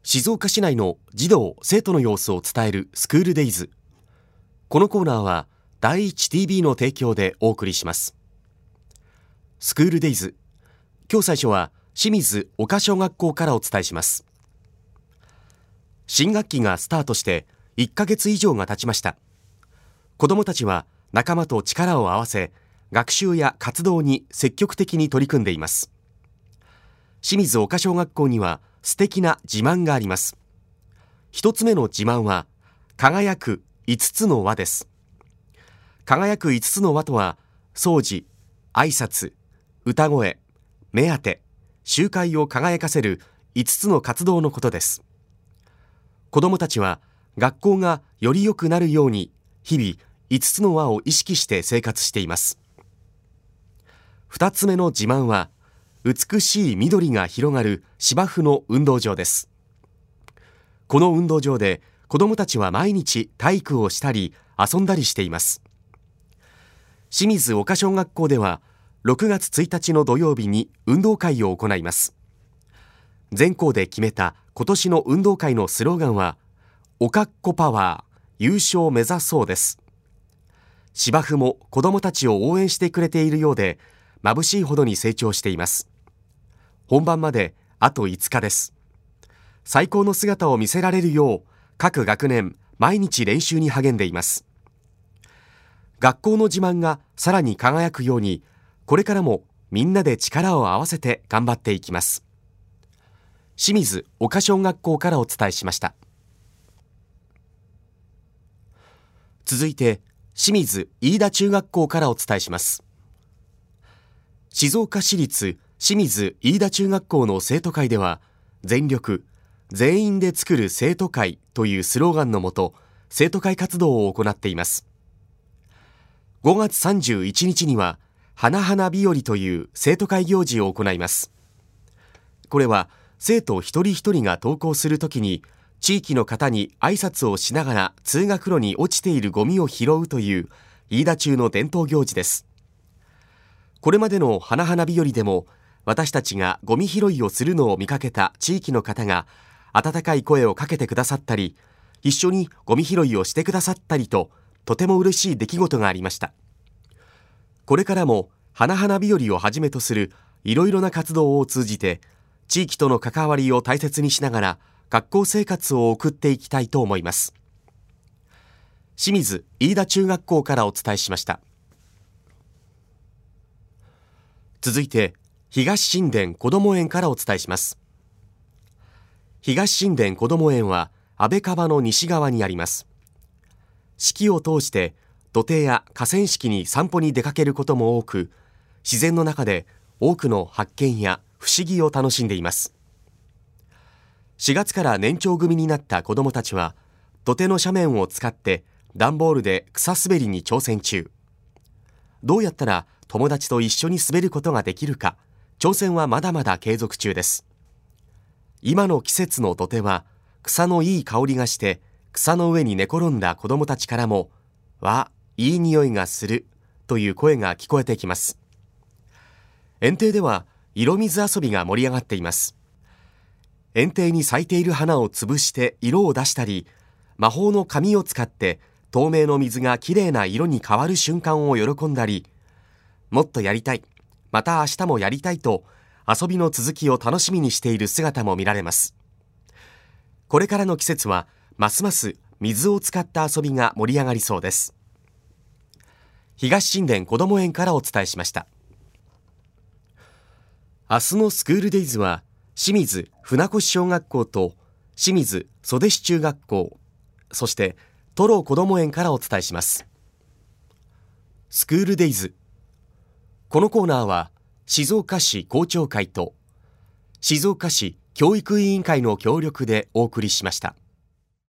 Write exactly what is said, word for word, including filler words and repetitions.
静岡市内の児童・生徒の様子を伝えるスクールデイズ。このコーナーは第一 ティービー の提供でお送りします。スクールデイズ、今日最初は清水岡小学校からお伝えします。新学期がスタートしていっかげつ以上が経ちました。子どもたちは仲間と力を合わせ、学習や活動に積極的に取り組んでいます。清水岡小学校には素敵な自慢があります。一つ目の自慢は、輝くいつつの輪です。輝くいつつの輪とは、掃除、挨拶、歌声、目当て、集会を輝かせるいつつの活動のことです。子どもたちは学校がより良くなるように、日々いつつの輪を意識して生活しています。二つ目の自慢は、美しい緑が広がる芝生の運動場です。この運動場で子どもたちは毎日体育をしたり遊んだりしています。清水岡小学校ではろくがつついたちの土曜日に運動会を行います。全校で決めた今年の運動会のスローガンは、おかっこパワー、優勝を目指そうです。芝生も子どもたちを応援してくれているようで、眩しいほどに成長しています。本番まであといつかです。最高の姿を見せられるよう、各学年毎日練習に励んでいます。学校の自慢がさらに輝くように、これからもみんなで力を合わせて頑張っていきます。清水岡小学校からお伝えしました。続いて清水飯田中学校からお伝えします。静岡市立清水飯田中学校の生徒会では、全力全員で作る生徒会というスローガンのもと、生徒会活動を行っています。ごがつさんじゅういちにちには花々日和という生徒会行事を行います。これは生徒一人一人が登校するときに、地域の方に挨拶をしながら通学路に落ちているゴミを拾うという飯田中の伝統行事です。これまでの花々日和でも、私たちがゴミ拾いをするのを見かけた地域の方が温かい声をかけてくださったり、一緒にゴミ拾いをしてくださったりと、とても嬉しい出来事がありました。これからも花々日和をはじめとするいろいろな活動を通じて、地域との関わりを大切にしながら学校生活を送っていきたいと思います。清水飯田中学校からお伝えしました。続いて東新田こども園からお伝えします。東新田こども園は安倍川の西側にあります。四季を通して土手や河川敷に散歩に出かけることも多く、自然の中で多くの発見や不思議を楽しんでいます。しがつから年長組になった子どもたちは、土手の斜面を使って段ボールで草滑りに挑戦中。どうやったら友達と一緒に滑ることができるか、挑戦はまだまだ継続中です。今の季節の土手は草のいい香りがして、草の上に寝転んだ子どもたちからも、わ、いい匂いがするという声が聞こえてきます。園庭では色水遊びが盛り上がっています。園庭に咲いている花を潰して色を出したり、魔法の紙を使って透明の水がきれいな色に変わる瞬間を喜んだり、もっとやりたい、また明日もやりたいと遊びの続きを楽しみにしている姿も見られます。これからの季節はますます水を使った遊びが盛り上がりそうです。東新田こども園からお伝えしました。明日のスクールデイズは、清水船越小学校と清水袖師中学校、そしてトロこども園からお伝えします。スクールデイズ。このコーナーは静岡市校長会と静岡市教育委員会の協力でお送りしました。